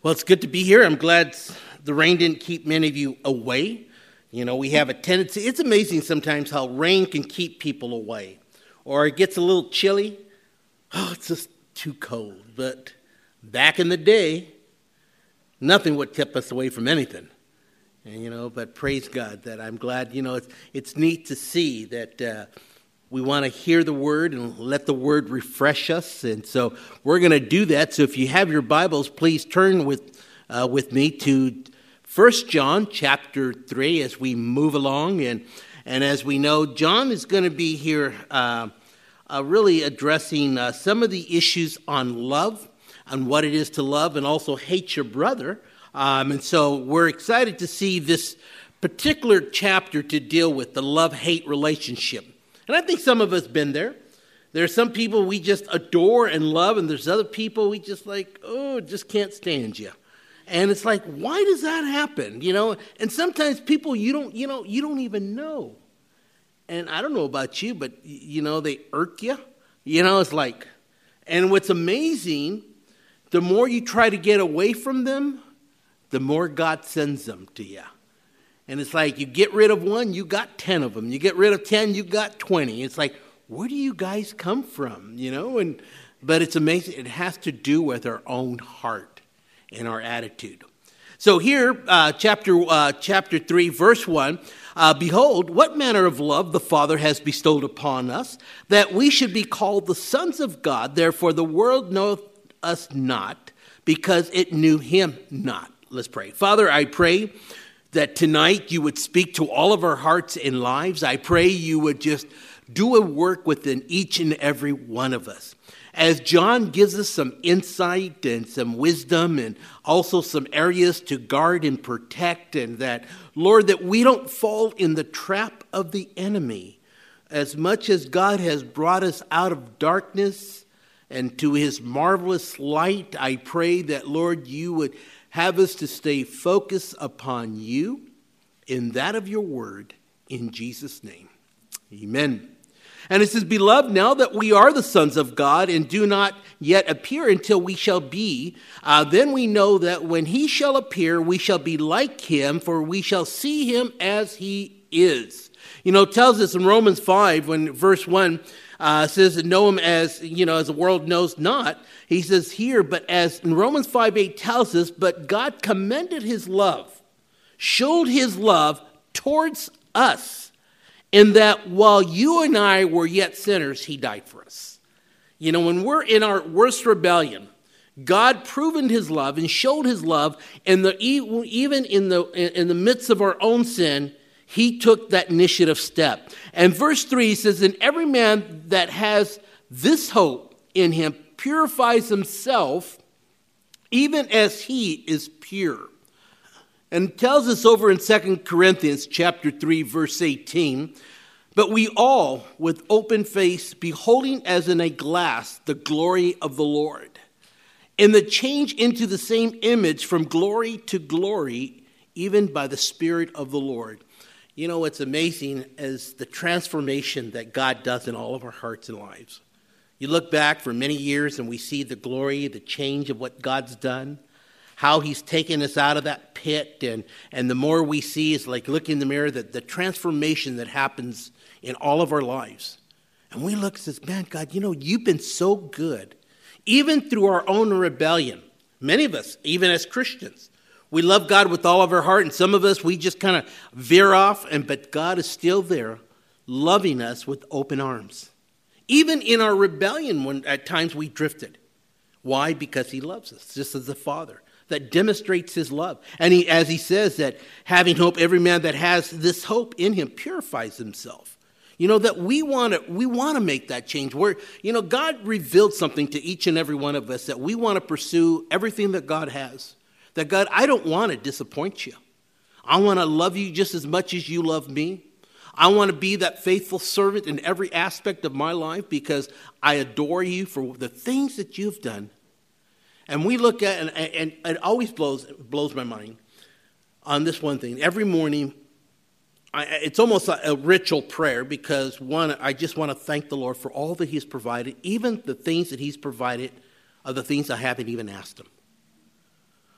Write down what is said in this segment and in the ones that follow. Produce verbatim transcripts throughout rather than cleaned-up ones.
Well, it's good to be here. I'm glad the rain didn't keep many of you away. You know, we have a tendency, it's amazing sometimes how rain can keep people away. Or it gets a little chilly. Oh, it's just too cold. But back in the day, nothing would keep us away from anything. And, you know, but praise God that I'm glad, you know, it's, it's neat to see that uh, we want to hear the word and let the word refresh us. And so we're going to do that. So if you have your Bibles, please turn with uh, with me to First John chapter three as we move along. And, and as we know, John is going to be here uh, uh, really addressing uh, some of the issues on love, on what it is to love and also hate your brother. Um, and so we're excited to see this particular chapter to deal with the love-hate relationship. And I think some of us been there. There are some people we just adore and love, and there's other people we just like, oh, just can't stand you. And it's like, why does that happen? You know, and sometimes people you don't, you know, you don't even know. And I don't know about you, but you know, they irk you. You know, it's like, and what's amazing, the more you try to get away from them, the more God sends them to you. And it's like you get rid of one, you got ten of them. You get rid of ten, you got twenty. It's like, where do you guys come from? You know, and but it's amazing. It has to do with our own heart and our attitude. So here, uh, chapter uh, chapter three, verse one. Uh, Behold, what manner of love the Father has bestowed upon us, that we should be called the sons of God. Therefore, the world knoweth us not, because it knew him not. Let's pray. Father, I pray that tonight you would speak to all of our hearts and lives. I pray you would just do a work within each and every one of us. As John gives us some insight and some wisdom and also some areas to guard and protect, and that, Lord, that we don't fall in the trap of the enemy. As much as God has brought us out of darkness and to his marvelous light, I pray that, Lord, you would have us to stay focused upon you in that of your word, in Jesus' name. Amen. And it says, Beloved, now that we are the sons of God and do not yet appear until we shall be, uh, then we know that when he shall appear, we shall be like him, for we shall see him as he is. You know, it tells us in Romans five, when verse one uh, says, know him as, you know, as the world knows not. He says here, but as in Romans five eight tells us, but God commended his love, showed his love towards us, in that while you and I were yet sinners, he died for us. You know, when we're in our worst rebellion, God proven his love and showed his love, and the even in the in the midst of our own sin, he took that initiative step. And verse three says, and every man that has this hope in him purifies himself, even as he is pure. And it tells us over in Second Corinthians chapter three, verse eighteen, but we all, with open face, beholding as in a glass the glory of the Lord, in the change into the same image from glory to glory, even by the Spirit of the Lord. You know, what's amazing is the transformation that God does in all of our hearts and lives. You look back for many years and we see the glory, the change of what God's done, how he's taken us out of that pit. And, and the more we see is like look in the mirror, that the transformation that happens in all of our lives. And we look and says, man, God, you know, you've been so good. Even through our own rebellion, many of us, even as Christians, we love God with all of our heart. And some of us, we just kind of veer off. And but God is still there loving us with open arms. Even in our rebellion, when at times we drifted. Why? Because he loves us, just as the Father. That demonstrates his love. And he, as he says, that having hope, every man that has this hope in him purifies himself. You know, that we want to we want to make that change. Where, you know, God revealed something to each and every one of us, that we want to pursue everything that God has. That God, I don't want to disappoint you. I want to love you just as much as you love me. I want to be that faithful servant in every aspect of my life because I adore you for the things that you've done. And we look at, and, and it always blows blows my mind on this one thing. Every morning, I, it's almost a, a ritual prayer because, one, I just want to thank the Lord for all that he's provided. Even the things that he's provided are the things I haven't even asked him.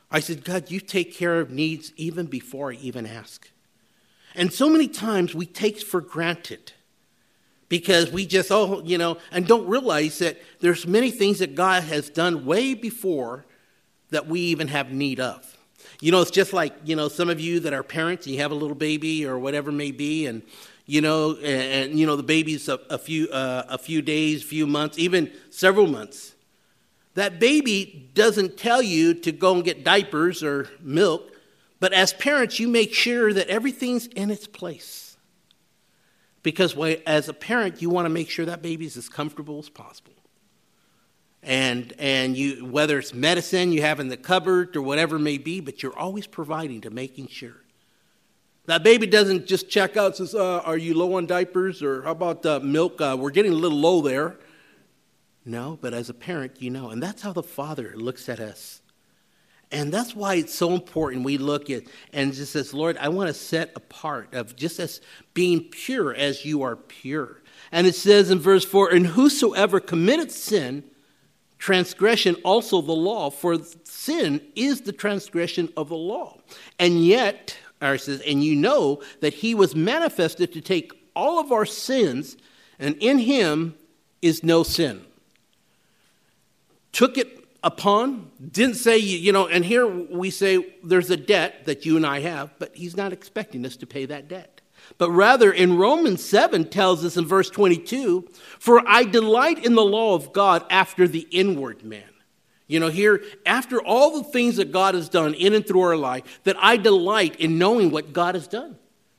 I said, God, you take care of needs even before I even ask. And so many times we take for granted because we just, oh, you know, and don't realize that there's many things that God has done way before that we even have need of. You know, it's just like, you know, some of you that are parents, and you have a little baby or whatever it may be, and, you know, and, and you know, the baby's a, a few uh, a few days, few months, even several months. That baby doesn't tell you to go and get diapers or milk, but as parents, you make sure that everything's in its place. Because as a parent, you want to make sure that baby's as comfortable as possible. And and you whether it's medicine you have in the cupboard or whatever it may be, but you're always providing to making sure. That baby doesn't just check out and says, uh, are you low on diapers? Or how about uh, milk? Uh, we're getting a little low there. No, but as a parent, you know. And that's how the Father looks at us. And that's why it's so important we look at and just says, Lord, I want to set apart of just as being pure as you are pure. And it says in verse four, and whosoever committeth sin, transgression also the law, for sin is the transgression of the law. And yet, or it says, and you know that he was manifested to take all of our sins, and in him is no sin. Took it upon, didn't say, you know, and here we say there's a debt that you and I have, but he's not expecting us to pay that debt. But rather in Romans seven tells us in verse twenty-two, for I delight in the law of God after the inward man. You know, here, after all the things that God has done in and through our life, that I delight in knowing what God has done.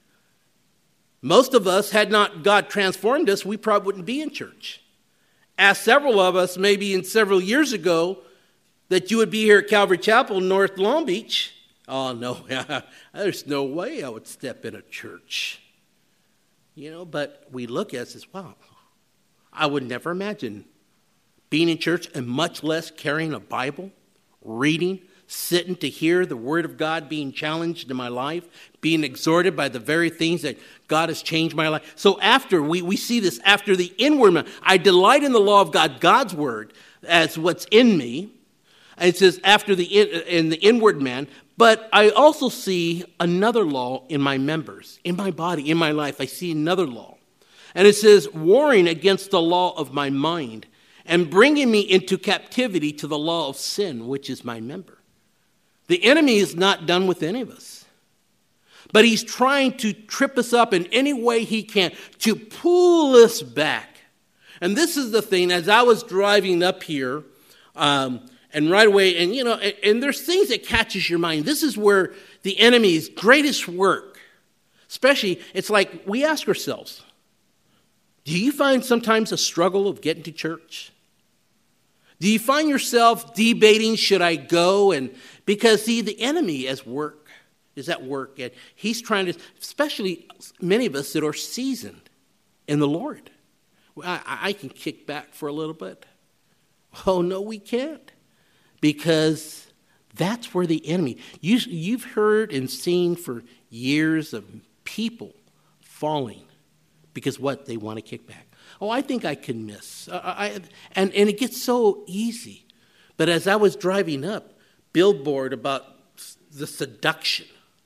Most of us, had not God transformed us, we probably wouldn't be in church. Ask several of us, maybe in several years ago, that you would be here at Calvary Chapel, North Long Beach. Oh, no, there's no way I would step in a church. You know, but we look at it and says, wow, I would never imagine being in church and much less carrying a Bible, reading, sitting to hear the Word of God being challenged in my life, being exhorted by the very things that God has changed my life. So after, we, we see this after the inward man, I delight in the law of God, God's Word, as what's in me. And it says after the in, in the inward man, but I also see another law in my members, in my body, in my life. I see another law. And it says, warring against the law of my mind and bringing me into captivity to the law of sin, which is my member. The enemy is not done with any of us. But he's trying to trip us up in any way he can to pull us back. And this is the thing, as I was driving up here, um, and right away, and you know, and, and there's things that catches your mind. This is where the enemy's greatest work, especially, it's like we ask ourselves, do you find sometimes a struggle of getting to church? Do you find yourself debating, should I go? And because see, the enemy is work, is at work, and he's trying to, especially many of us that are seasoned in the Lord. I, I can kick back for a little bit. Oh no, we can't. Because that's where the enemy, you, you've heard and seen for years of people falling because what? They want to kick back. Oh, I think I can miss. I, I, and, and it gets so easy. But as I was driving up, billboard about the seduction,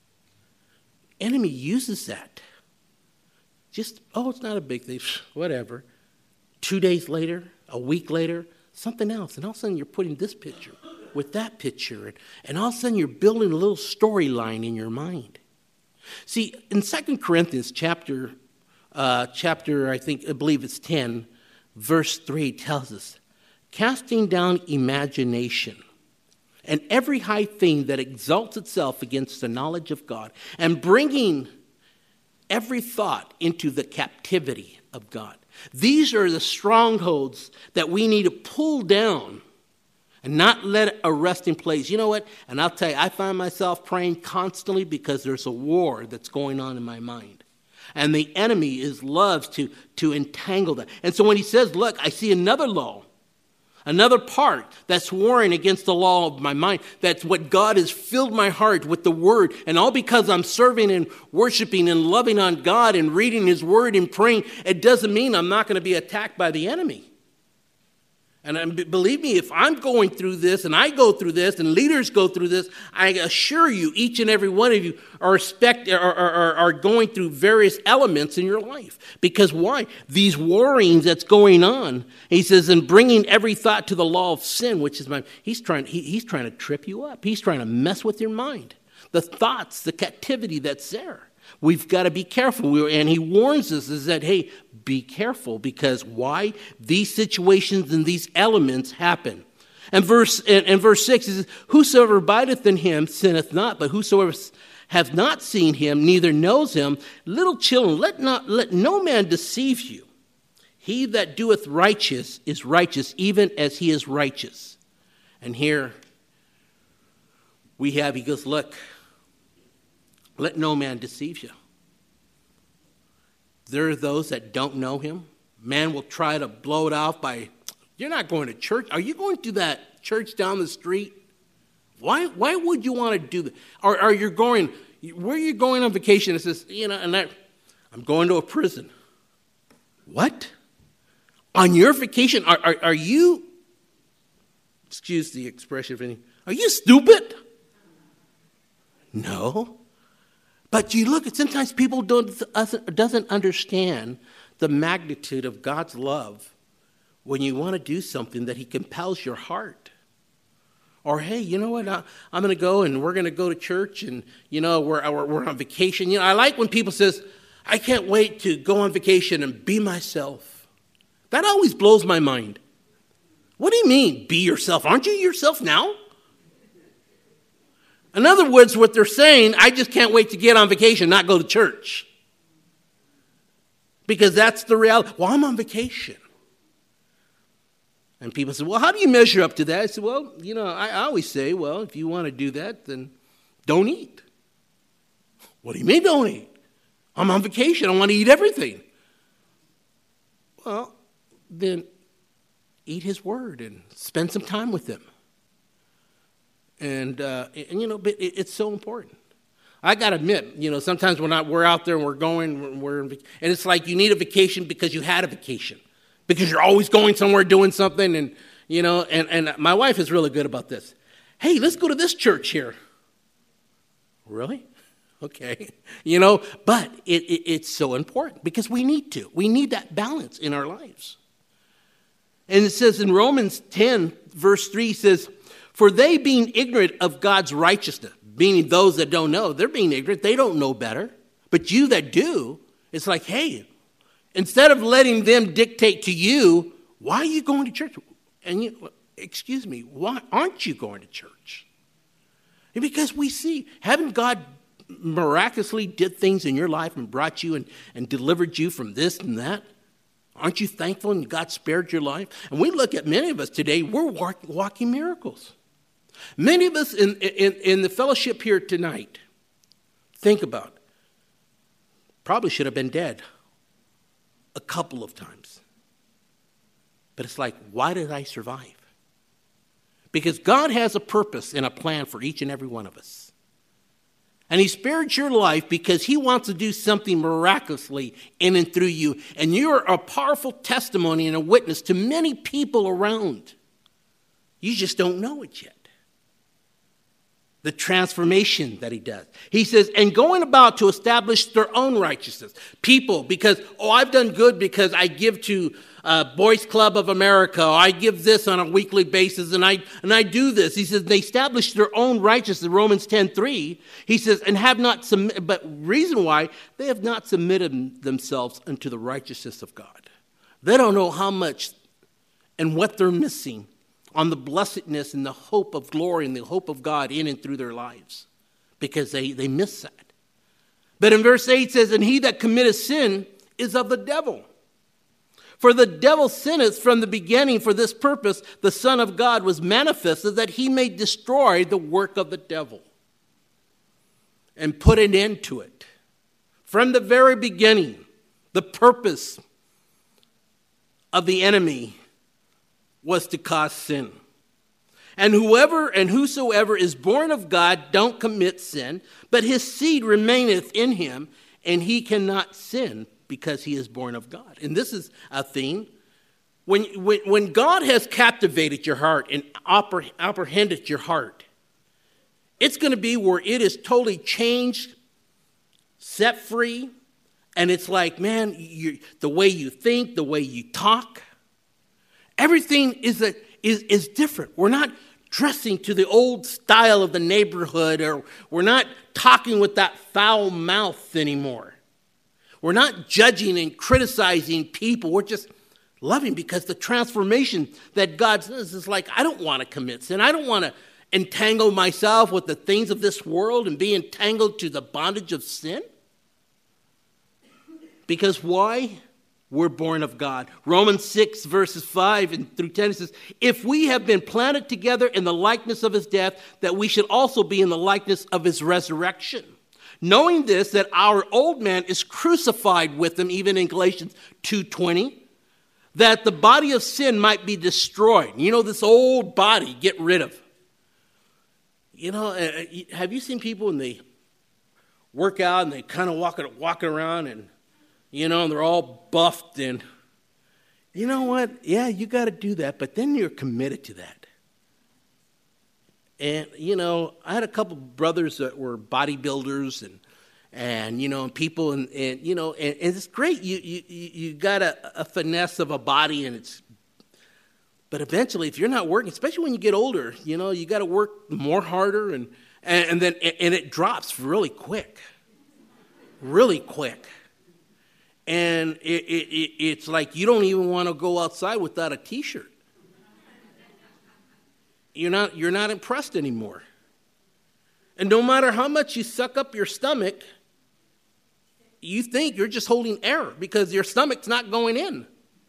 enemy uses that. Just, oh, it's not a big thing, whatever. Two days later, a week later, something else. And all of a sudden you're putting this picture with that picture. And, and all of a sudden you're building a little storyline in your mind. See, in Second Corinthians chapter, uh, chapter I think, I believe it's ten, verse three tells us, casting down imagination and every high thing that exalts itself against the knowledge of God, and bringing every thought into the captivity of God. These are the strongholds that we need to pull down and not let a resting place. You know what? And I'll tell you, I find myself praying constantly because there's a war that's going on in my mind. And the enemy is loves to, to entangle that. And so when he says, look, I see another law, another part that's warring against the law of my mind. That's what God has filled my heart with the word. And all because I'm serving and worshiping and loving on God and reading his word and praying, it doesn't mean I'm not going to be attacked by the enemy. And believe me, if I'm going through this and I go through this and leaders go through this, I assure you, each and every one of you are, expect, are, are, are going through various elements in your life. Because why? These warrings that's going on, he says, and bringing every thought to the law of sin, which is my, he's trying, he, he's trying to trip you up. He's trying to mess with your mind. The thoughts, the captivity that's there. We've got to be careful. We, and he warns us is that, hey, be careful, because why? These situations and these elements happen. And verse and, and verse six is, whosoever abideth in him sinneth not, but whosoever hath not seen him neither knows him. Little children, let not let no man deceive you. He that doeth righteous is righteous, even as he is righteous. And here we have, he goes, look, let no man deceive you. There are those that don't know him. Man will try to blow it off by, you're not going to church. Are you going to that church down the street? Why Why would you want to do that? Or are you going, where are you going on vacation? It says, you know, and I, I'm going to a prison. What? On your vacation? Are, are, are you, excuse the expression of any, are you stupid? No. But you look at, sometimes people don't doesn't understand the magnitude of God's love when you want to do something that he compels your heart. Or, hey, you know what, I, I'm going to go and we're going to go to church and, you know, we're, we're, we're on vacation. You know, I like when people says, I can't wait to go on vacation and be myself. That always blows my mind. What do you mean, be yourself? Aren't you yourself now? In other words, what they're saying, I just can't wait to get on vacation, not go to church. Because that's the reality. Well, I'm on vacation. And people say, well, how do you measure up to that? I said, well, you know, I always say, well, if you want to do that, then don't eat. What do you mean don't eat? I'm on vacation. I want to eat everything. Well, then eat his word and spend some time with him. And, uh, and, you know, but it, it's so important. I got to admit, you know, sometimes when I, we're out there and we're going, we're in, and it's like you need a vacation because you had a vacation. Because you're always going somewhere doing something. And, you know, and, and my wife is really good about this. Hey, let's go to this church here. Really? Okay. You know, but it, it, it's so important because we need to. We need that balance in our lives. And it says in Romans ten, verse three, says, for they being ignorant of God's righteousness, meaning those that don't know, they're being ignorant. They don't know better. But you that do, it's like, hey, instead of letting them dictate to you, why are you going to church? And you, excuse me, why aren't you going to church? And because we see, haven't God miraculously did things in your life and brought you and, and delivered you from this and that? Aren't you thankful and God spared your life? And we look at many of us today, we're walk, walking miracles. Many of us in, in, in the fellowship here tonight, think about it, probably should have been dead a couple of times. But it's like, why did I survive? Because God has a purpose and a plan for each and every one of us. And he spared your life because he wants to do something miraculously in and through you. And you're a powerful testimony and a witness to many people around. You just don't know it yet. The transformation that he does. He says, and going about to establish their own righteousness. People, because, oh, I've done good because I give to uh, Boys Club of America, or I give this on a weekly basis, and I and I do this. He says, they establish their own righteousness. Romans ten three, he says, and have not submitted, but reason why, they have not submitted themselves unto the righteousness of God. They don't know how much and what they're missing on the blessedness and the hope of glory and the hope of God in and through their lives, because they, they miss that. But in verse eight it says, and he that committeth sin is of the devil. For the devil sinneth from the beginning. For this purpose the Son of God was manifested, that he may destroy the work of the devil and put an end to it. From the very beginning, the purpose of the enemy was to cause sin. And whoever and whosoever is born of God don't commit sin, but his seed remaineth in him, and he cannot sin because he is born of God. And this is a theme When, when, when God has captivated your heart and oper, apprehended your heart, it's going to be where it is totally changed, set free, and it's like, man, you, the way you think, the way you talk, everything is, a, is, is different. We're not dressing to the old style of the neighborhood, or we're not talking with that foul mouth anymore. We're not judging and criticizing people. We're just loving, because the transformation that God says is like, I don't want to commit sin. I don't want to entangle myself with the things of this world and be entangled to the bondage of sin. Because why? We're born of God. Romans six, verses five and through ten, it says, if we have been planted together in the likeness of his death, that we should also be in the likeness of his resurrection. Knowing this, that our old man is crucified with him, even in Galatians two twenty, that the body of sin might be destroyed. You know, this old body, get rid of. You know, uh, have you seen people when they work out and they kind of walk, walking around and, you know, and they're all buffed, and you know what? Yeah, you got to do that, but then you're committed to that. And, you know, I had a couple brothers that were bodybuilders and, and you know, and people, and, and you know, and, and it's great. You you you got a, a finesse of a body, and it's, but eventually, if you're not working, especially when you get older, you know, you got to work more harder, and, and, and then, and it drops really quick, really quick. And it, it, it's like you don't even want to go outside without a T-shirt. You're not, you're not impressed anymore. And no matter how much you suck up your stomach, you think you're just holding air because your stomach's not going in.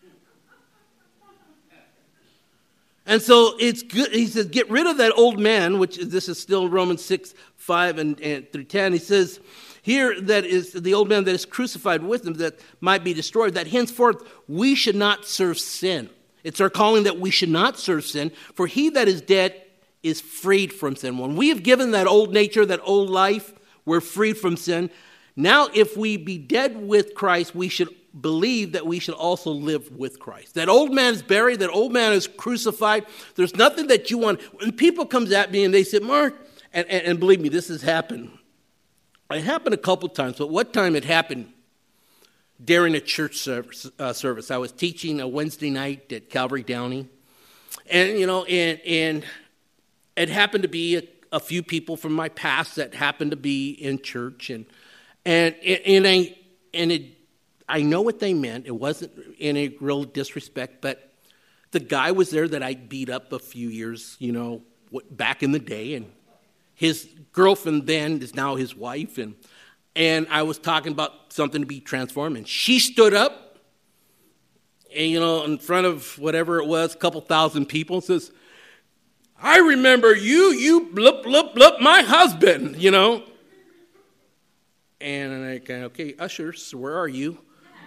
And so it's good. He says, get rid of that old man, which is, this is still Romans six, five and, and through ten. He says, here that is the old man that is crucified with him, that might be destroyed, that henceforth we should not serve sin. It's our calling that we should not serve sin, for he that is dead is freed from sin. When we have given that old nature, that old life, we're freed from sin. Now, if we be dead with Christ, we should believe that we should also live with Christ. That old man is buried, that old man is crucified. There's nothing that you want. When people comes at me and they say, Mark, and, and, and believe me, this has happened. It happened a couple times, but one time it happened during a church service. Uh, service. I was teaching a Wednesday night at Calvary Downey, and you know, and and it happened to be a, a few people from my past that happened to be in church, and and and I and it, I know what they meant. It wasn't any real disrespect, but the guy was there that I beat up a few years, you know, back in the day, and his girlfriend then is now his wife, and and I was talking about something to be transformed, and she stood up, and you know, in front of whatever it was, a couple thousand people, and says, "I remember you, you blup blup blup, my husband," you know. And I kind of, okay, ushers, where are you?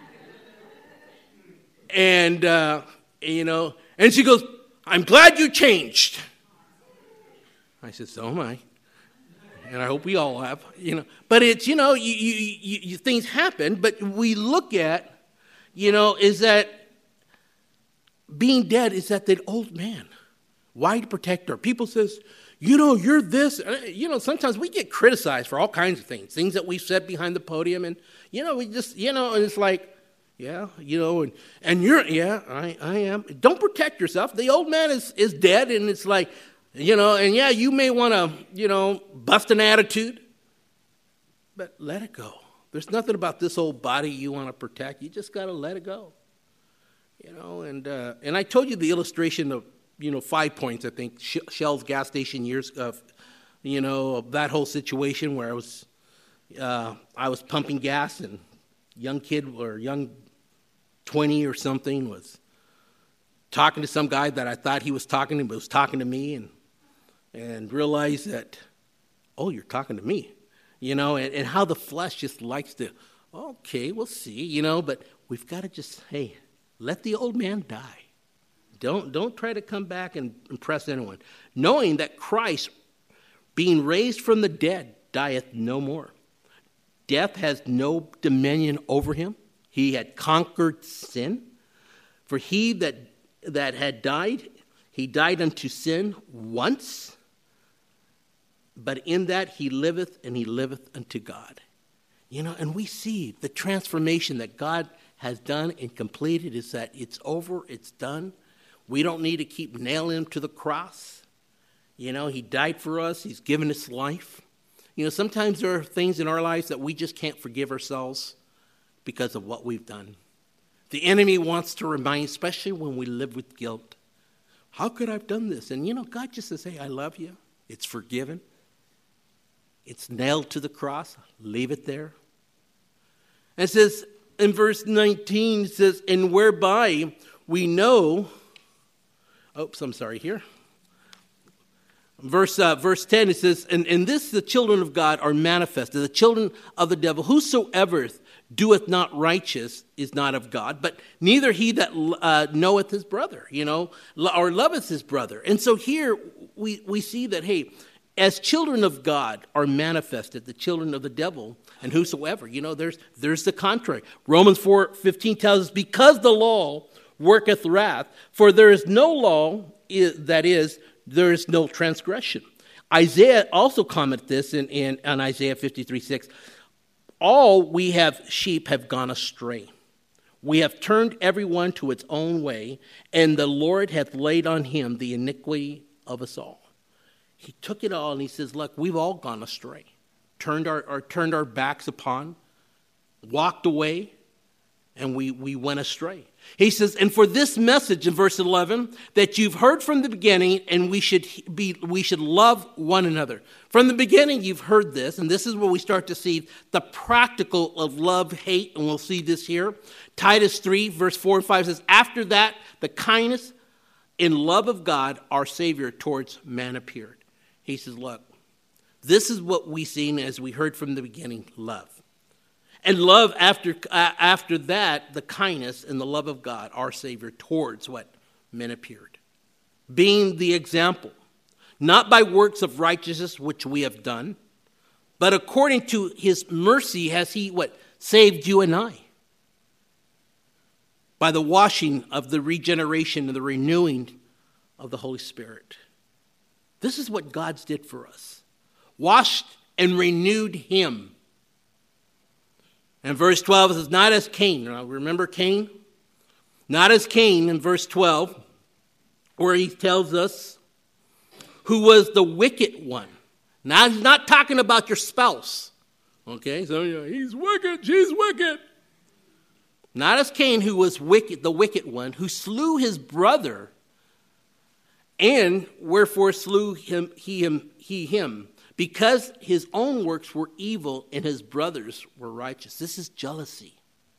And uh, you know, and she goes, "I'm glad you changed." I said, "So am I." And I hope we all have, you know. But it's, you know, you, you, you, you, things happen. But we look at, you know, is that being dead is that that old man. Why to protect her? People says, you know, you're this. You know, sometimes we get criticized for all kinds of things. Things that we've said behind the podium. And, you know, we just, you know, and it's like, yeah, you know, and, and you're, yeah, I, I am. Don't protect yourself. The old man is, is dead, and it's like, you know, and yeah, you may want to, you know, bust an attitude, but let it go. There's nothing about this old body you want to protect. You just got to let it go, you know. And uh, and I told you the illustration of, you know, Five Points, I think, Shell's gas station years of, you know, of that whole situation where I was, uh, I was pumping gas, and young kid or young twenty or something was talking to some guy that I thought he was talking to, but was talking to me, and and realized that, oh, you're talking to me, you know, and, and how the flesh just likes to, okay, we'll see, you know, but we've got to just, hey, let the old man die. Don't, don't try to come back and impress anyone. Knowing that Christ, being raised from the dead, dieth no more. Death has no dominion over him. He had conquered sin. For he that that had died, he died unto sin once, but in that he liveth, and he liveth unto God. You know, and we see the transformation that God has done and completed is that it's over, it's done. We don't need to keep nailing him to the cross. You know, he died for us. He's given us life. You know, sometimes there are things in our lives that we just can't forgive ourselves because of what we've done. The enemy wants to remind, especially when we live with guilt, how could I have done this? And, you know, God just says, hey, I love you. It's forgiven. It's nailed to the cross. Leave it there. And it says in verse nineteen, it says, and whereby we know, oops, I'm sorry here. Verse uh, verse ten, it says, and in this the children of God are manifested, the children of the devil. Whosoever doeth not righteous is not of God, but neither he that uh, knoweth his brother, you know, or loveth his brother. And so here we, we see that, hey, as children of God are manifested, the children of the devil, and whosoever, you know, there's there's the contrary. Romans four fifteen tells us, because the law worketh wrath, for there is no law, that is, there is no transgression. Isaiah also commented this in, in on Isaiah fifty-three six. All we have sheep have gone astray. We have turned everyone to its own way, and the Lord hath laid on him the iniquity of us all. He took it all and he says, look, we've all gone astray, turned our, our turned our backs upon, walked away, and we, we went astray. He says, and for this message in verse eleven, that you've heard from the beginning, and we should be we should love one another. From the beginning, you've heard this, and this is where we start to see the practical of love, hate, and we'll see this here. Titus three, verse four and five says, after that, the kindness and love of God, our Savior, towards man appeared. He says, look, this is what we seen as we heard from the beginning, love. And love after uh, after that, the kindness and the love of God, our Savior, towards what? Men appeared. Being the example, not by works of righteousness which we have done, but according to his mercy has he, what? Saved you and I. By the washing of the regeneration and the renewing of the Holy Spirit. This is what God's did for us. Washed and renewed him. And verse twelve says, not as Cain. Now, remember Cain? Not as Cain in verse twelve, where he tells us who was the wicked one. Now, he's not talking about your spouse. Okay, so you know, he's wicked, she's wicked. Not as Cain, who was wicked, the wicked one, who slew his brother, and wherefore slew him he him he him. Because his own works were evil and his brothers were righteous. This is jealousy.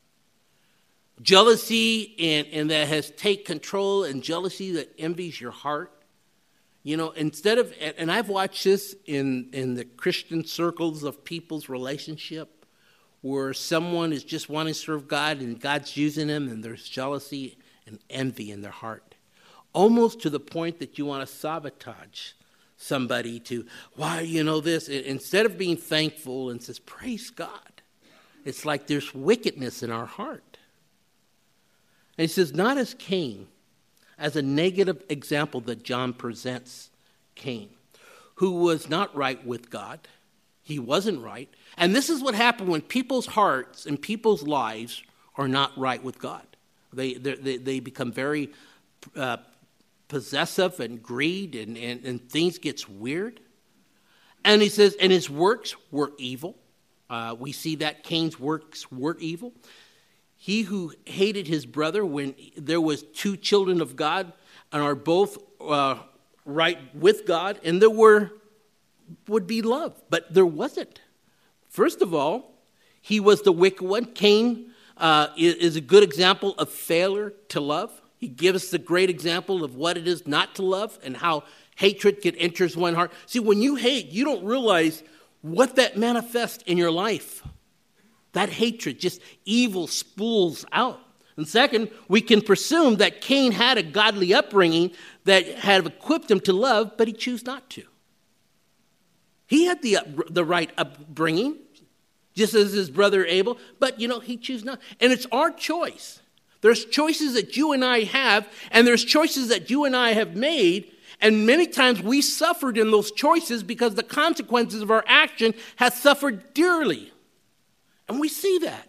Jealousy and, and that has take control, and jealousy that envies your heart. You know, instead of, and I've watched this in, in the Christian circles of people's relationship, where someone is just wanting to serve God and God's using them, and there's jealousy and envy in their heart. Almost to the point that you want to sabotage somebody to, why, you know this, instead of being thankful and says, praise God. It's like there's wickedness in our heart. And he says, not as Cain, as a negative example that John presents Cain, who was not right with God. He wasn't right. And this is what happened when people's hearts and people's lives are not right with God. They, they, they become very uh, possessive and greed, and, and, and things gets weird. And he says, and his works were evil. Uh, we see that Cain's works were evil. He who hated his brother when there was two children of God and are both uh, right with God, and there were would be love, but there wasn't. First of all, he was the wicked one. Cain uh, is, is a good example of failure to love. He gives us the great example of what it is not to love and how hatred can enter one's heart. See, when you hate, you don't realize what that manifests in your life. That hatred, just evil spools out. And second, we can presume that Cain had a godly upbringing that had equipped him to love, but he chose not to. He had the, the right upbringing, just as his brother Abel, but, you know, he chose not. And it's our choice. There's choices that you and I have, and there's choices that you and I have made, and many times we suffered in those choices because the consequences of our action has suffered dearly. And we see that.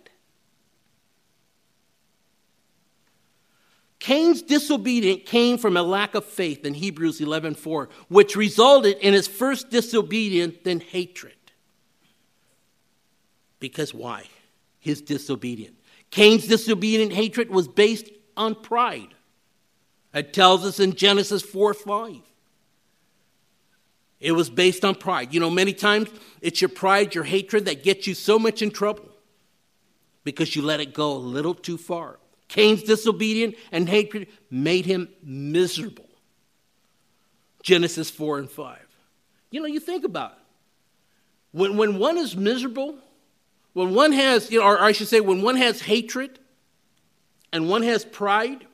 Cain's disobedience came from a lack of faith in Hebrews eleven four, which resulted in his first disobedience, then hatred. Because why? His disobedience. Cain's disobedient hatred was based on pride. It tells us in Genesis four five. It was based on pride. You know, many times it's your pride, your hatred that gets you so much in trouble because you let it go a little too far. Cain's disobedience and hatred made him miserable. Genesis four and five. You know, you think about it. When, when one is miserable, when one has, you know, or I should say, when one has hatred and one has pride,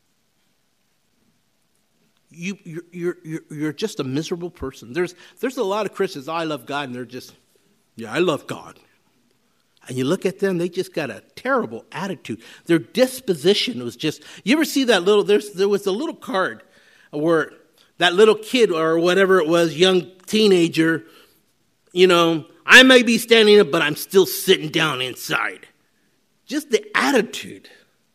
you, you're, you're, you're, you're just a miserable person. There's, there's a lot of Christians, oh, I love God, and they're just, yeah, I love God. And you look at them, they just got a terrible attitude. Their disposition was just, you ever see that little, there's, there was a little card where that little kid or whatever it was, young teenager, you know, I may be standing up, but I'm still sitting down inside. Just the attitude.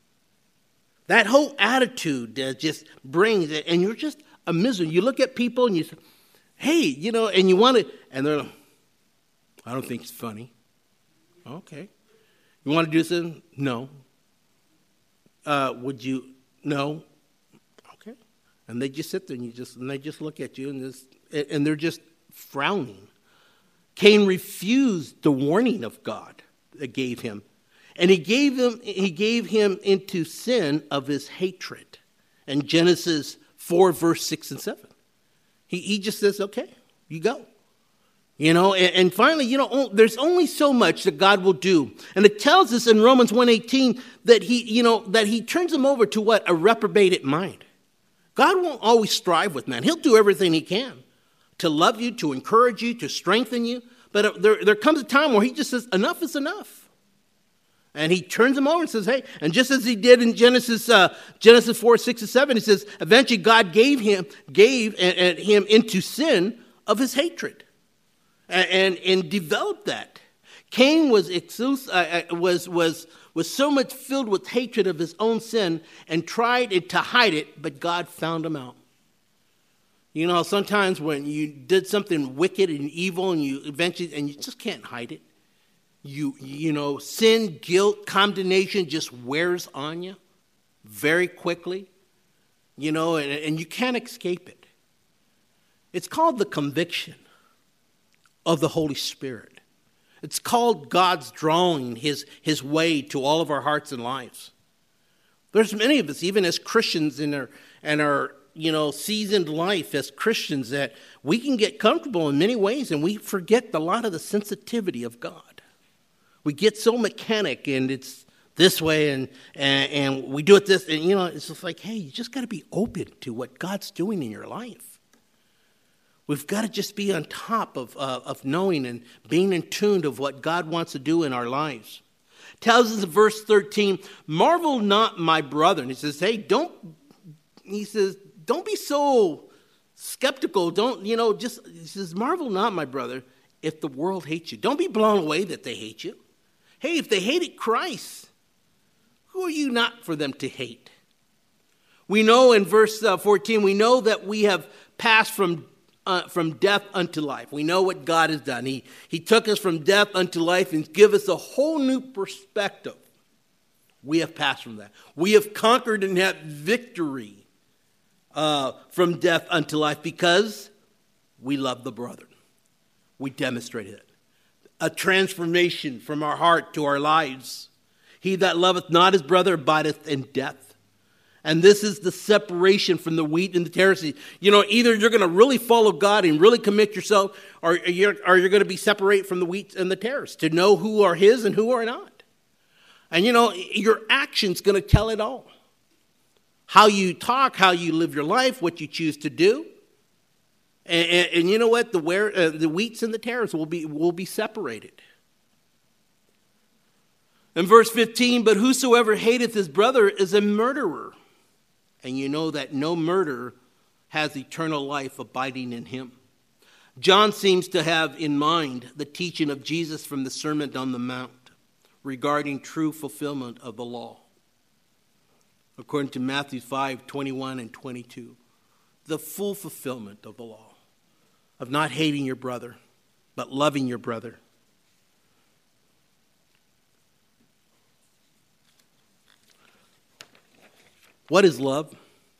That whole attitude that just brings it, and you're just a misery. You look at people and you say, hey, you know, and you want to, and they're like, I don't think it's funny. Okay. You want to do something? No. Uh, would you? No. Okay. And they just sit there and you just and they just look at you and this and they're just frowning. Cain refused the warning of God that gave him, and he gave him he gave him into sin of his hatred. In Genesis four, verse six and seven, he he just says, "Okay, you go." You know, and, and finally, you know, there's only so much that God will do. And it tells us in Romans one eighteen that he, you know, that he turns them over to what? A reprobated mind. God won't always strive with man. He'll do everything he can to love you, to encourage you, to strengthen you. But there, there comes a time where he just says, enough is enough. And he turns them over and says, hey, and just as he did in Genesis uh, Genesis four, six, and seven, he says, eventually God gave him, gave and, and him into sin of his hatred. And, and and developed that. Cain was uh, was was was so much filled with hatred of his own sin and tried to hide it, but God found him out. You know, sometimes when you did something wicked and evil, and you eventually and you just can't hide it. You you know, sin, guilt, condemnation just wears on you very quickly. You know, and, and you can't escape it. It's called the conviction of the Holy Spirit. It's called God's drawing his, his way to all of our hearts and lives. There's many of us, even as Christians in our, and our you know, seasoned life as Christians, that we can get comfortable in many ways and we forget a lot of the sensitivity of God. We get so mechanic and it's this way and, and, and we do it this, and you know, it's just like, hey, you just got to be open to what God's doing in your life. We've got to just be on top of, uh, of knowing and being in tune of what God wants to do in our lives. Tells us in verse thirteen, marvel not, my brother. And he says, hey, don't, he says, don't be so skeptical. Don't, you know, just, he says, marvel not, my brother, if the world hates you. Don't be blown away that they hate you. Hey, if they hated Christ, who are you not for them to hate? We know in verse uh, fourteen, we know that we have passed from Uh, from death unto life. We know what God has done. He, he took us from death unto life and give us a whole new perspective. We have passed from that. We have conquered and had victory uh, from death unto life because we love the brethren. We demonstrated it. A transformation from our heart to our lives. He that loveth not his brother abideth in death. And this is the separation from the wheat and the tares. You know, either you're going to really follow God and really commit yourself, or you're, or you're going to be separated from the wheat and the tares to know who are his and who are not. And, you know, your action's going to tell it all. How you talk, how you live your life, what you choose to do. And, and, and you know what? The, where, uh, the wheats and the tares will be, will be separated. In verse fifteen, but whosoever hateth his brother is a murderer. And you know that no murderer has eternal life abiding in him. John seems to have in mind the teaching of Jesus from the Sermon on the Mount regarding true fulfillment of the law. According to Matthew five, twenty-one and twenty-two, the full fulfillment of the law, of not hating your brother, but loving your brother. What is love?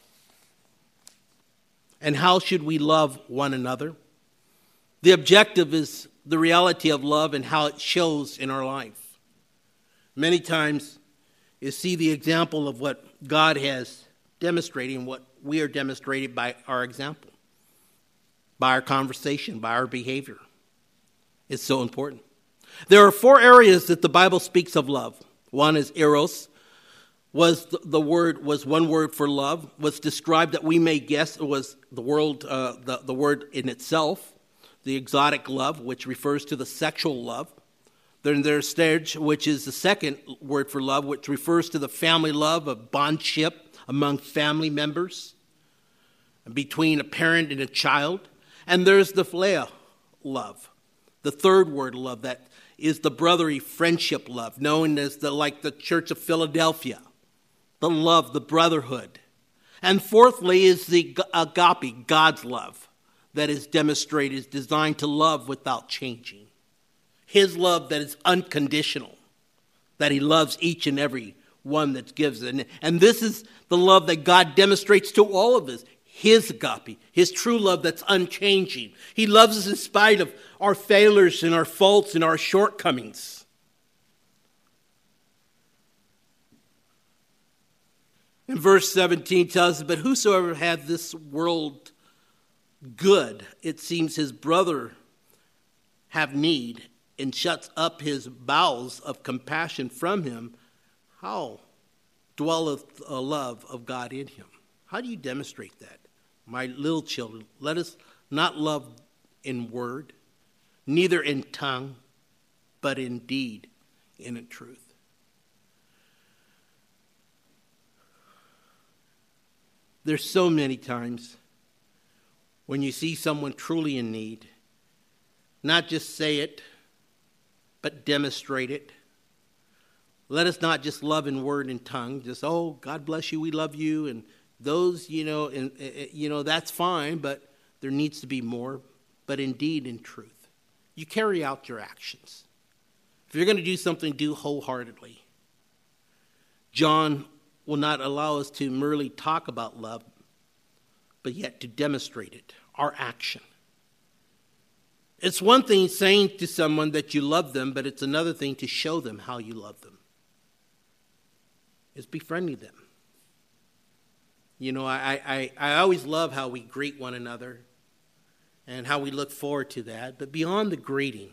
And how should we love one another? The objective is the reality of love and how it shows in our life. Many times you see the example of what God has demonstrated and what we are demonstrated by our example, by our conversation, by our behavior. It's so important. There are four areas that the Bible speaks of love. One is eros. Was the, the word was one word for love, was described that we may guess it was the world uh, the, the word in itself, the exotic love, which refers to the sexual love. Then there's storge, which is the second word for love, which refers to the family love of bondship among family members, between a parent and a child. And there's the philia love, the third word love, that is the brotherly friendship love, known as the like the Church of Philadelphia. The love, the brotherhood. And fourthly is the agape, God's love, that is demonstrated, is designed to love without changing. His love that is unconditional, that he loves each and every one that gives it. And, and this is the love that God demonstrates to all of us. His agape, his true love that's unchanging. He loves us in spite of our failures and our faults and our shortcomings. And verse seventeen tells us, but whosoever had this world good, it seems his brother have need, and shuts up his bowels of compassion from him, how dwelleth a love of God in him? How do you demonstrate that? My little children, let us not love in word, neither in tongue, but in deed and in truth. There's so many times when you see someone truly in need, not just say it, but demonstrate it. Let us not just love in word and tongue, just, oh, God bless you, we love you, and those, you know, and you know, that's fine, but there needs to be more, but in deed and truth. You carry out your actions. If you're going to do something, do wholeheartedly. John will not allow us to merely talk about love, but yet to demonstrate it, our action. It's one thing saying to someone that you love them, but it's another thing to show them how you love them. It's befriending them. You know, I, I, I always love how we greet one another and how we look forward to that. But beyond the greeting,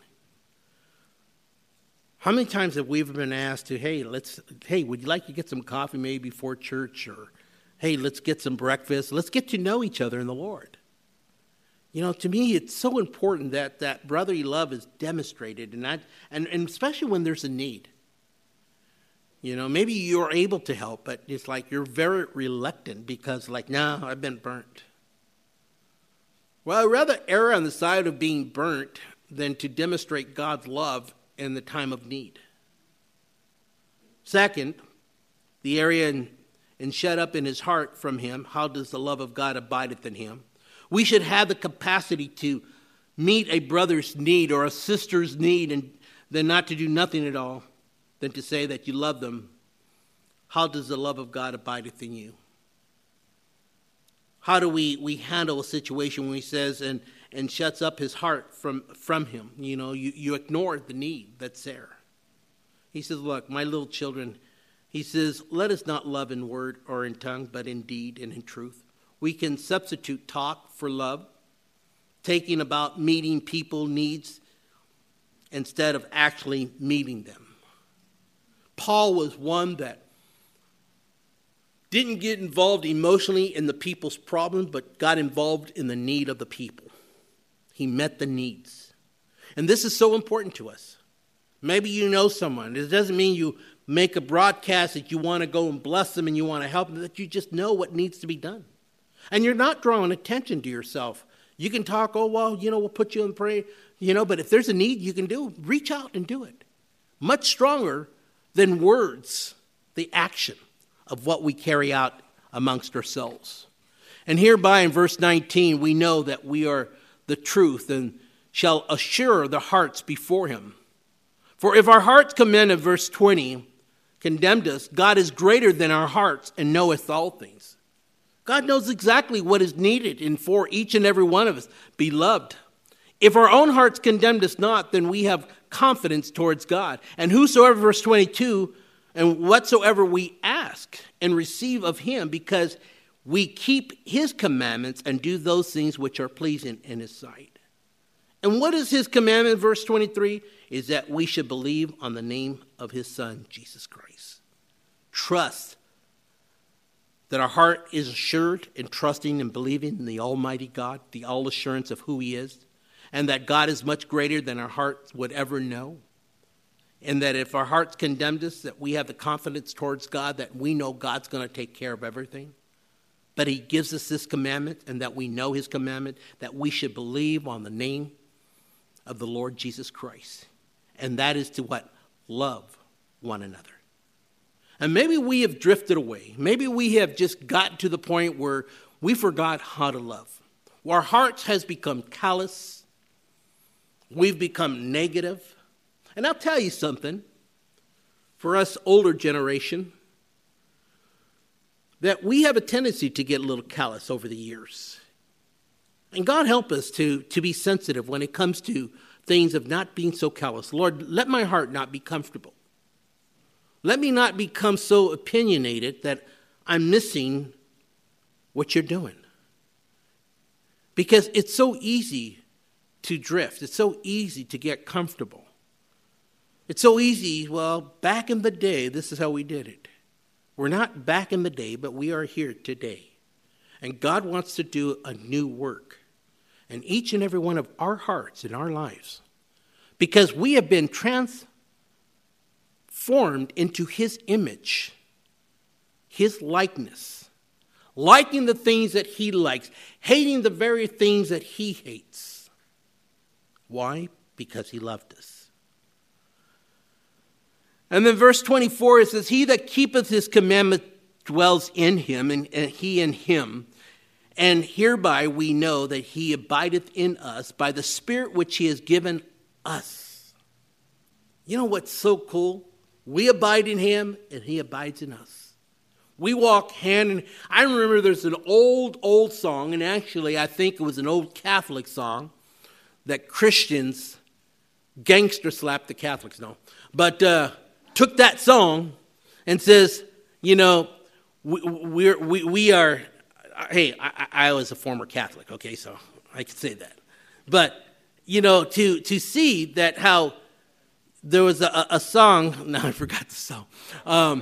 how many times have we ever been asked to, hey, let's, hey, would you like to get some coffee maybe before church? Or, hey, let's get some breakfast. Let's get to know each other in the Lord. You know, to me, it's so important that that brotherly love is demonstrated, and, that, and, and especially when there's a need. You know, maybe you're able to help, but it's like you're very reluctant because, like, no, nah, I've been burnt. Well, I'd rather err on the side of being burnt than to demonstrate God's love in the time of need. Second, the area in, in shut up in his heart from him, how does the love of God abideth in him? We should have the capacity to meet a brother's need or a sister's need, and then not to do nothing at all, than to say that you love them. How does the love of God abideth in you? How do we, we handle a situation when he says and, and shuts up his heart from, from him? You know, you, you ignore the need that's there. He says, look, my little children, he says, let us not love in word or in tongue, but in deed and in truth. We can substitute talk for love, taking about meeting people's needs instead of actually meeting them. Paul was one that didn't get involved emotionally in the people's problem, but got involved in the need of the people. He met the needs. And this is so important to us. Maybe you know someone. It doesn't mean you make a broadcast that you want to go and bless them and you want to help them, that you just know what needs to be done. And you're not drawing attention to yourself. You can talk, oh, well, you know, we'll put you in prayer, you know, but if there's a need you can do, reach out and do it. Much stronger than words, the action of what we carry out amongst ourselves. And hereby in verse nineteen, we know that we are the truth and shall assure the hearts before him. For if our hearts commend in verse twenty, condemned us, God is greater than our hearts and knoweth all things. God knows exactly what is needed in for each and every one of us. Beloved, if our own hearts condemned us not, then we have confidence towards God. And whosoever, verse twenty-two, and whatsoever we ask and receive of him, because we keep his commandments and do those things which are pleasing in his sight. And what is his commandment, verse twenty-three? Is that we should believe on the name of his Son, Jesus Christ. Trust that our heart is assured in trusting and believing in the Almighty God, the all assurance of who he is, and that God is much greater than our hearts would ever know. And that if our hearts condemned us, that we have the confidence towards God that we know God's going to take care of everything. But he gives us this commandment, and that we know his commandment, that we should believe on the name of the Lord Jesus Christ. And that is to what? Love one another. And maybe we have drifted away. Maybe we have just gotten to the point where we forgot how to love. Our hearts has become callous. We've become negative. And I'll tell you something, for us older generation, that we have a tendency to get a little callous over the years. And God help us to, to be sensitive when it comes to things of not being so callous. Lord, let my heart not be comfortable. Let me not become so opinionated that I'm missing what you're doing. Because it's so easy to drift. It's so easy to get comfortable. It's so easy, well, back in the day, this is how we did it. We're not back in the day, but we are here today. And God wants to do a new work in each and every one of our hearts in our lives. Because we have been transformed into his image, his likeness. Liking the things that he likes, hating the very things that he hates. Why? Because he loved us. And then verse twenty-four, it says, he that keepeth his commandment dwells in him, and, and he in him. And hereby we know that he abideth in us by the Spirit which he has given us. You know what's so cool? We abide in him, and he abides in us. We walk hand in hand. I remember there's an old, old song, and actually I think it was an old Catholic song that Christians gangster slapped the Catholics. No. But uh, took that song and says, you know, we, we're, we, we are, hey, I, I was a former Catholic, okay, so I can say that. But, you know, to, to see that how there was a, a song, now I forgot the song. Um,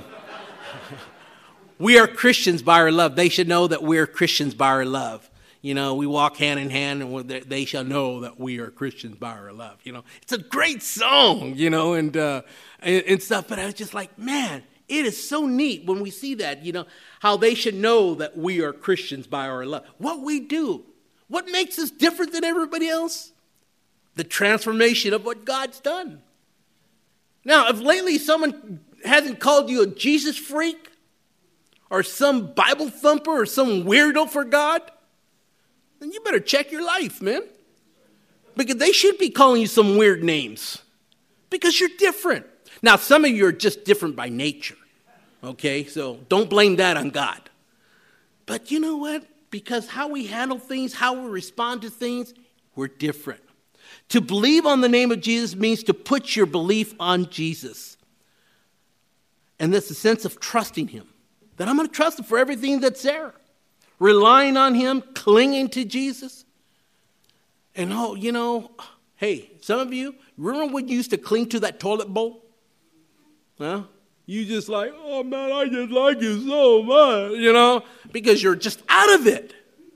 we are Christians by our love. They should know that we are Christians by our love. You know, we walk hand in hand, and they shall know that we are Christians by our love. You know, it's a great song, you know, and, uh, and, and stuff. But I was just like, man, it is so neat when we see that, you know, how they should know that we are Christians by our love. What we do, what makes us different than everybody else? The transformation of what God's done. Now, if lately someone hasn't called you a Jesus freak or some Bible thumper or some weirdo for God, then you better check your life, man. Because they should be calling you some weird names. Because you're different. Now, some of you are just different by nature. Okay? So don't blame that on God. But you know what? Because how we handle things, how we respond to things, we're different. To believe on the name of Jesus means to put your belief on Jesus. And that's a sense of trusting him. That I'm going to trust him for everything that's there. Relying on him, clinging to Jesus. And oh, you know, hey, some of you, remember when you used to cling to that toilet bowl? Huh? You just like, oh man, I just like you so much, you know, because you're just out of it.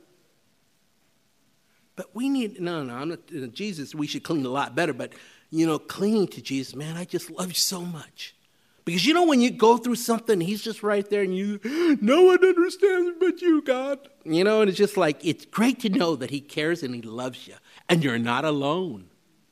But we need, no, no, I'm not, uh, Jesus, we should cling a lot better, but, you know, clinging to Jesus, man, I just love you so much. Because you know when you go through something, he's just right there and you, no one understands but you, God. You know, and it's just like, it's great to know that he cares and he loves you. And you're not alone.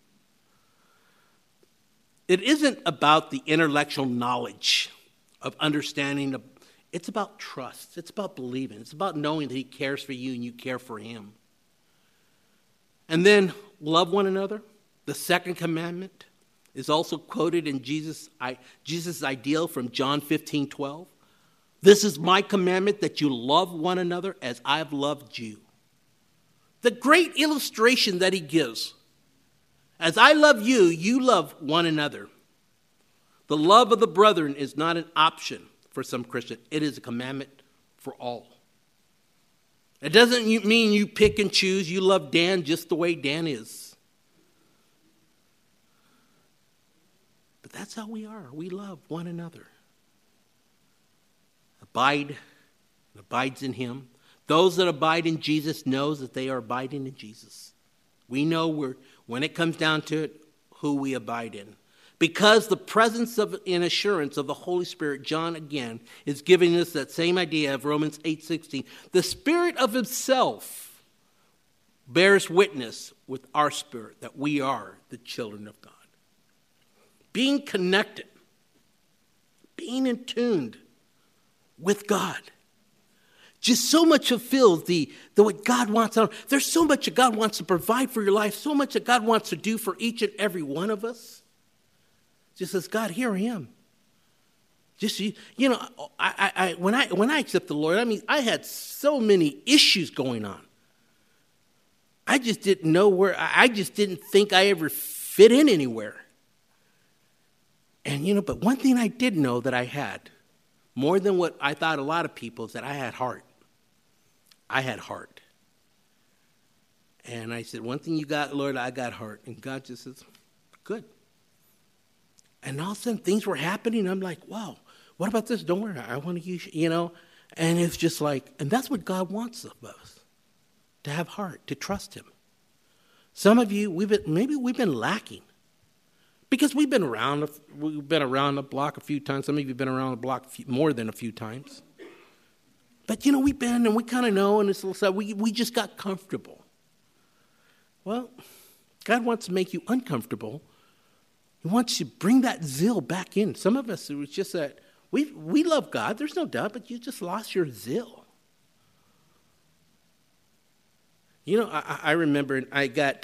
It isn't about the intellectual knowledge of understanding. The, it's about trust. It's about believing. It's about knowing that he cares for you and you care for him. And then love one another. The second commandment is also quoted in Jesus' Jesus' ideal from John fifteen twelve. This is my commandment, that you love one another as I have loved you. The great illustration that he gives. As I love you, you love one another. The love of the brethren is not an option for some Christian. It is a commandment for all. It doesn't mean you pick and choose. You love Dan just the way Dan is. But that's how we are. We love one another. Abide, abides in him. Those that abide in Jesus knows that they are abiding in Jesus. We know we're, when it comes down to it, who we abide in. Because the presence of and assurance of the Holy Spirit, John again is giving us that same idea of Romans eight sixteen. The Spirit of himself bears witness with our spirit that we are the children of God. Being connected, being in tuned with God. Just so much fulfills the, the what God wants. There's so much that God wants to provide for your life, so much that God wants to do for each and every one of us. Just says, God, here I am. Just you, you know, I, I, when I when I accept the Lord, I mean, I had so many issues going on. I just didn't know where. I just didn't think I ever fit in anywhere. And you know, but one thing I did know that I had, more than what I thought a lot of people, is that I had heart. I had heart. And I said, one thing you got, Lord, I got heart. And God just says, good. And all of a sudden, things were happening. I'm like, wow, what about this? Don't worry, I want to use you, you know. And it's just like, and that's what God wants of us, to have heart, to trust him. Some of you, we've been, maybe we've been lacking. Because we've been around, we've been around the block a few times. Some of you have been around the block a few, more than a few times. But, you know, we've been and we kind of know, and it's so we, we just got comfortable. Well, God wants to make you uncomfortable. He wants to bring that zeal back in. Some of us, it was just that we we love God. There's no doubt, but you just lost your zeal. You know, I, I remember I got,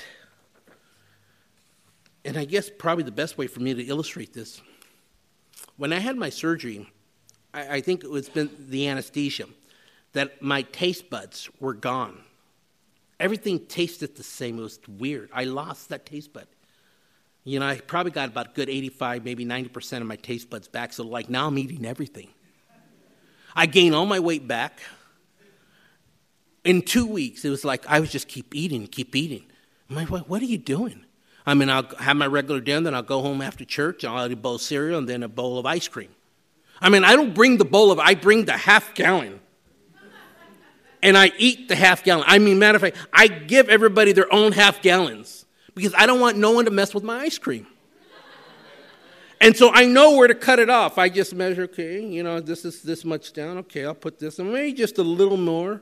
and I guess probably the best way for me to illustrate this, when I had my surgery, I, I think it was been the anesthesia, that my taste buds were gone. Everything tasted the same. It was weird. I lost that taste bud. You know, I probably got about a good eighty-five, maybe ninety percent of my taste buds back. So, like, now I'm eating everything. I gained all my weight back. In two weeks, it was like I was just keep eating, keep eating. I'm like, what, what are you doing? I mean, I'll have my regular dinner, then I'll go home after church, and I'll eat a bowl of cereal, and then a bowl of ice cream. I mean, I don't bring the bowl of, I bring the half gallon. And I eat the half gallon. I mean, matter of fact, I give everybody their own half gallons. Because I don't want no one to mess with my ice cream. And so I know where to cut it off. I just measure, okay, you know, this is this much down. Okay, I'll put this in. Maybe just a little more.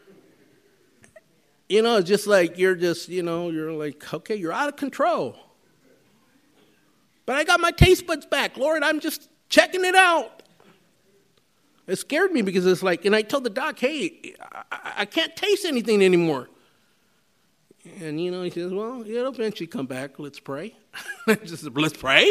You know, just like you're just, you know, you're like, okay, you're out of control. But I got my taste buds back. Lord, I'm just checking it out. It scared me because it's like, and I told the doc, hey, I, I can't taste anything anymore. And, you know, he says, well, it'll eventually come back. Let's pray. I just said, let's pray?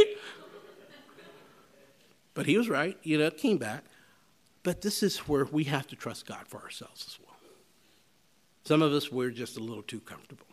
But he was right. You know, it came back. But this is where we have to trust God for ourselves as well. Some of us, we're just a little too comfortable.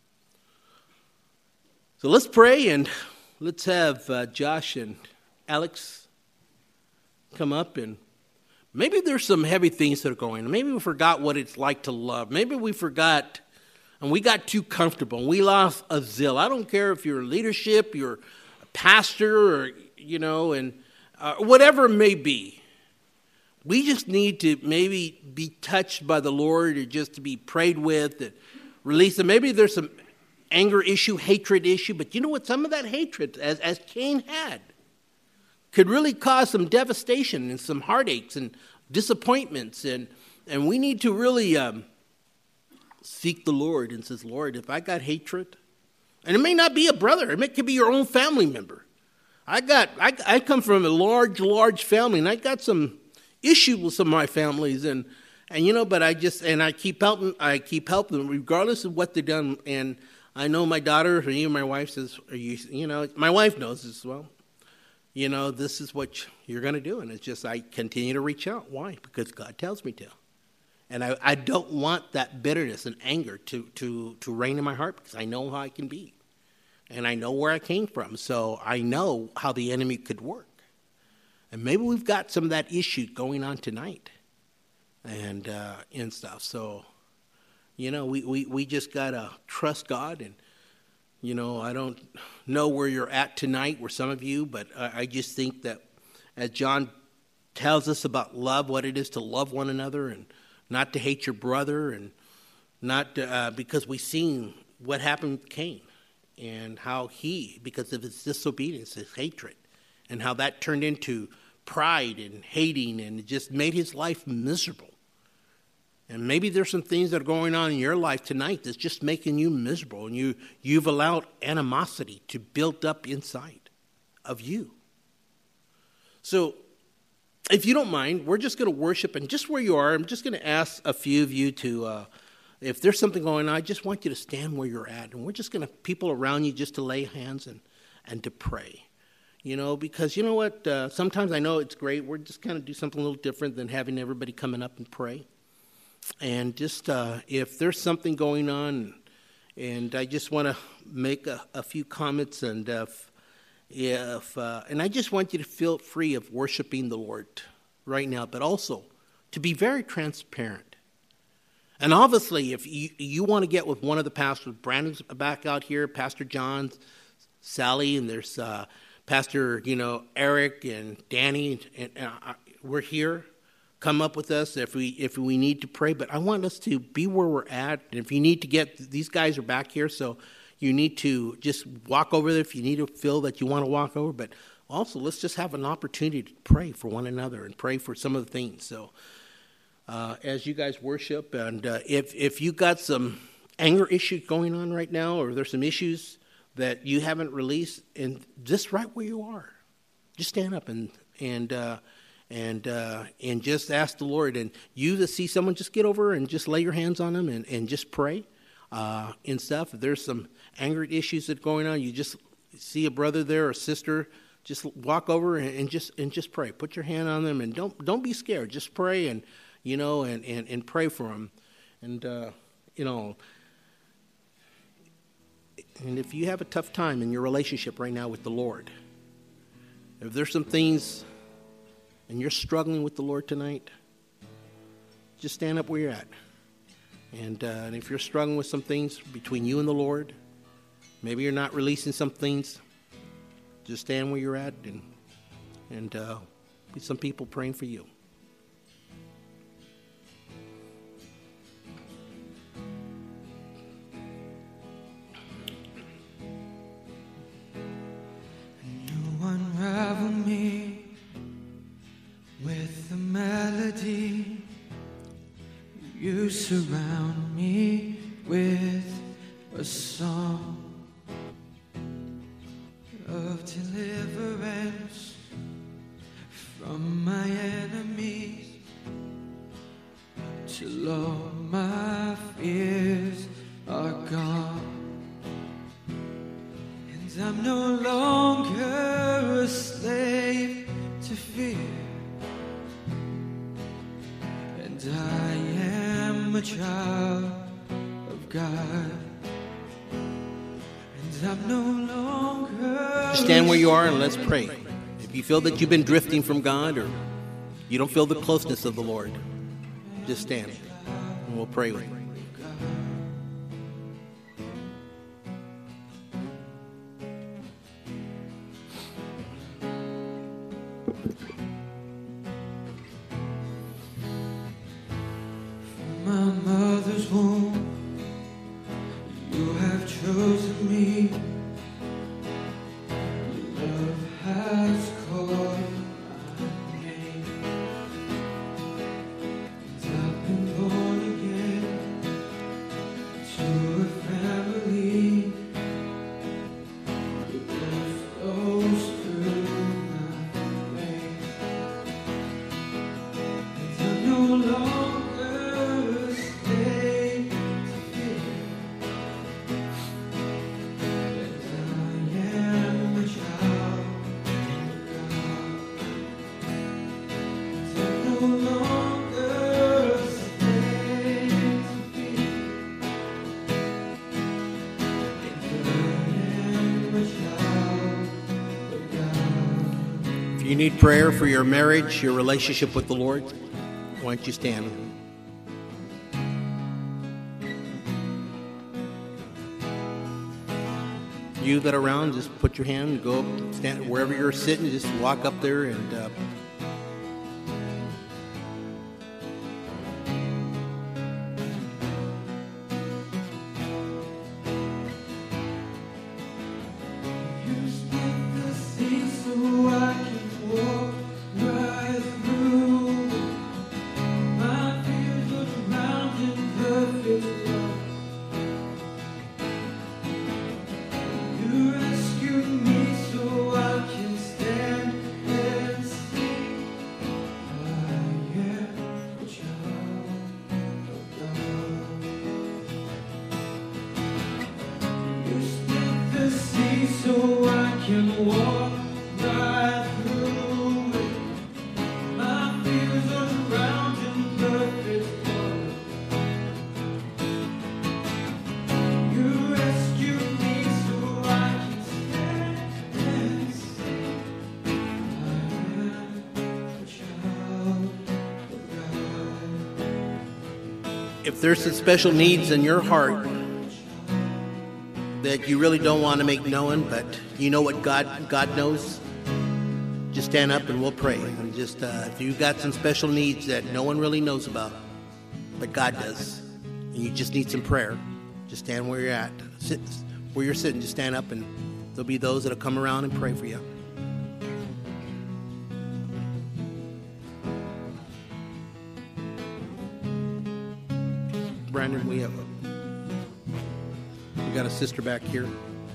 So let's pray, and let's have uh, Josh and Alex come up. And maybe there's some heavy things that are going on. Maybe we forgot what it's like to love. Maybe we forgot. And we got too comfortable, and we lost a zeal. I don't care if you're leadership, you're a pastor, or, you know, and uh, whatever it may be. We just need to maybe be touched by the Lord, or just to be prayed with and release them. Maybe there's some anger issue, hatred issue, but you know what? Some of that hatred, as, as Cain had, could really cause some devastation and some heartaches and disappointments. And, and we need to really um, seek the Lord and says, Lord, if I got hatred, and it may not be a brother, it could be your own family member. I got, I, I come from a large, large family, and I got some issues with some of my families, and and you know, but I just and I keep helping, I keep helping them regardless of what they've done. And I know my daughter, or even my wife says, are you, you know, my wife knows as well. You know, this is what you're going to do, and it's just I continue to reach out. Why? Because God tells me to, and I, I don't want that bitterness and anger to to to reign in my heart because I know how I can be. And I know where I came from, so I know how the enemy could work. And maybe we've got some of that issue going on tonight and uh, and stuff. So, you know, we, we, we just got to trust God. And, you know, I don't know where you're at tonight, where some of you, but I, I just think that as John tells us about love, what it is to love one another and not to hate your brother, and not to, uh, because we've seen what happened with Cain. And how he, because of his disobedience, his hatred, and how that turned into pride and hating, and it just made his life miserable. And maybe there's some things that are going on in your life tonight that's just making you miserable, and you, you've allowed animosity to build up inside of you. So if you don't mind, we're just going to worship, and just where you are, I'm just going to ask a few of you to... Uh, If there's something going on, I just want you to stand where you're at. And we're just going to, people around you, just to lay hands and, and to pray. You know, because you know what? Uh, sometimes I know it's great. We're just kind of do something a little different than having everybody coming up and pray. And just uh, if there's something going on, and I just want to make a, a few comments. And if, if uh, and I just want you to feel free of worshiping the Lord right now, but also to be very transparent. And obviously, if you, you want to get with one of the pastors, Brandon's back out here, Pastor John, Sally, and there's uh, Pastor, you know, Eric and Danny, and, and uh, we're here. Come up with us if we if we need to pray. But I want us to be where we're at. And if you need to get, these guys are back here, so you need to just walk over there if you need to feel that you want to walk over. But also, let's just have an opportunity to pray for one another and pray for some of the things. So. Uh, as you guys worship, and uh, if if you got some anger issues going on right now, or there's some issues that you haven't released, and just right where you are, just stand up and and uh, and uh, and just ask the Lord. And you that see someone, just get over and just lay your hands on them and, and just pray uh, and stuff. If there's some anger issues that are going on, you just see a brother there or a sister, just walk over and, and just and just pray. Put your hand on them and don't don't be scared. Just pray and. You know, and, and, and pray for them. And, uh, you know, and if you have a tough time in your relationship right now with the Lord, if there's some things and you're struggling with the Lord tonight, just stand up where you're at. And, uh, and if you're struggling with some things between you and the Lord, maybe you're not releasing some things, just stand where you're at and, and uh, be some people praying for you. Unravel me with the melody. You surround me with a song of deliverance from my enemies, till all my fears are gone. And I'm no longer a slave to fear, and I am a child of God, and I'm no longer. Just stand where you are and let's pray. If you feel that you've been drifting from God, or you don't feel the closeness of the Lord, just stand and we'll pray with you. My mother's womb, you have chosen me. Love has called If you need prayer for your marriage, your relationship with the Lord, why don't you stand? You that are around, just put your hand, go up, stand wherever you're sitting, just walk up there and uh, if there's some special needs in your heart that you really don't want to make known, but you know what God God knows, just stand up and we'll pray. And just uh, if you've got some special needs that no one really knows about, but God does, and you just need some prayer, just stand where you're at, sit where you're sitting, just stand up, and there'll be those that'll come around and pray for you. Brandon, we have a, we got a sister back here.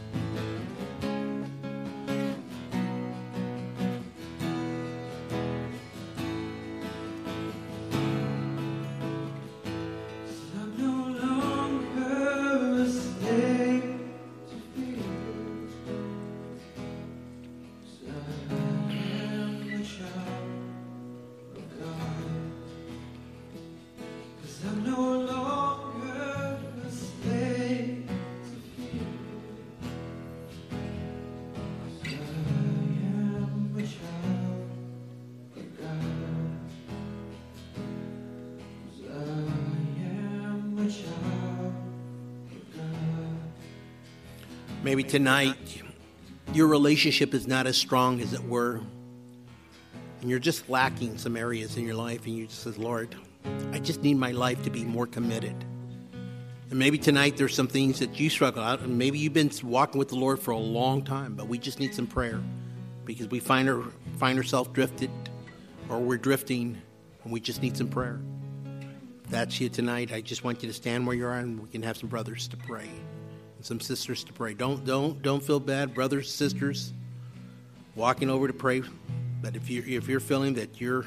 Maybe tonight your relationship is not as strong as it were, and you're just lacking some areas in your life, and you just says, Lord, I just need my life to be more committed. And maybe tonight there's some things that you struggle out, and maybe you've been walking with the Lord for a long time, but we just need some prayer because we find her find ourselves drifted, or we're drifting, and we just need some prayer. If that's you tonight, I just want you to stand where you are, and we can have some brothers to pray. Some sisters to pray. Don't don't don't feel bad, brothers, sisters, walking over to pray. But if you if you're feeling that you're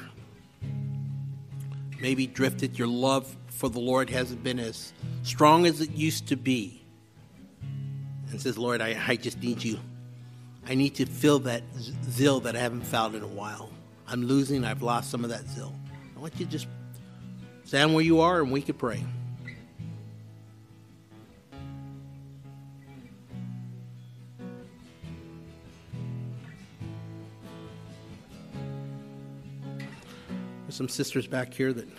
maybe drifted, your love for the Lord hasn't been as strong as it used to be, and says, Lord, I, I just need you. I need to feel that zeal that I haven't felt in a while. I'm losing. I've lost some of that zeal. I want you to just stand where you are, and we can pray. Some sisters back here that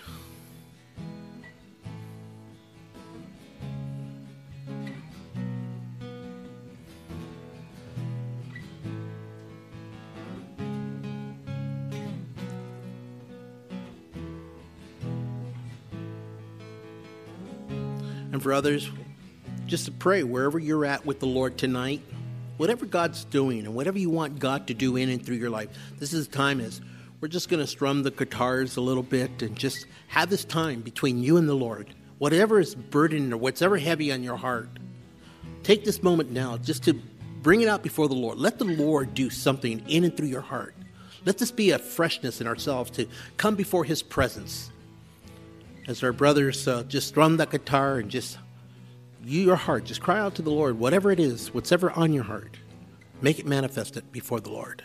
and for others, just to pray wherever you're at with the Lord tonight, whatever God's doing and whatever you want God to do in and through your life. This is the time is we're just going to strum the guitars a little bit and just have this time between you and the Lord. Whatever is burdened or whatever heavy on your heart, take this moment now just to bring it out before the Lord. Let the Lord do something in and through your heart. Let this be a freshness in ourselves to come before His presence. As our brothers uh, just strum that guitar and just, you, your heart, just cry out to the Lord, whatever it is, whatever on your heart, make it manifest it before the Lord.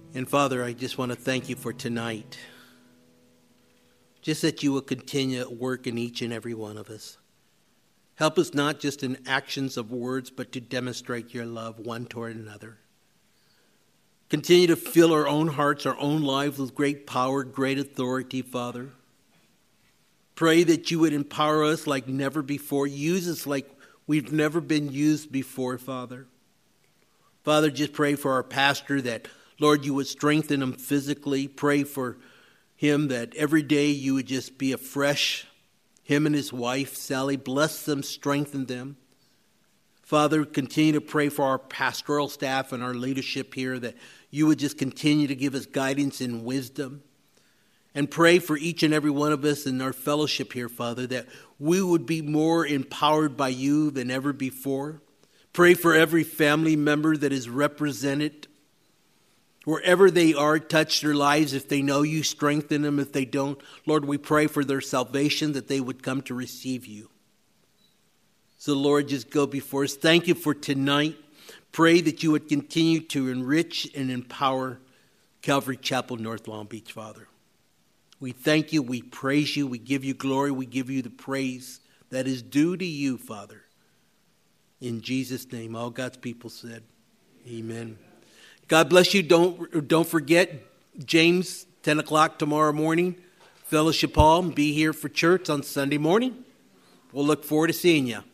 And Father, I just want to thank you for tonight. Just that you will continue at work in each and every one of us. Help us not just in actions of words, but to demonstrate your love one toward another. Continue to fill our own hearts, our own lives with great power, great authority, Father. Pray that you would empower us like never before. Use us like we've never been used before, Father. Father, just pray for our pastor that, Lord, you would strengthen him physically. Pray for him that every day you would just be afresh. Him and his wife, Sally, bless them, strengthen them. Father, continue to pray for our pastoral staff and our leadership here that you would just continue to give us guidance and wisdom. And pray for each and every one of us in our fellowship here, Father, that we would be more empowered by you than ever before. Pray for every family member that is represented. Wherever they are, touch their lives. If they know you, strengthen them. If they don't, Lord, we pray for their salvation, that they would come to receive you. So, Lord, just go before us. Thank you for tonight. Pray that you would continue to enrich and empower Calvary Chapel, North Long Beach, Father. We thank you. We praise you. We give you glory. We give you the praise that is due to you, Father. In Jesus' name, all God's people said, amen. God bless you. Don't, don't forget, James, ten o'clock tomorrow morning, Fellowship Hall. Be here for church on Sunday morning. We'll look forward to seeing you.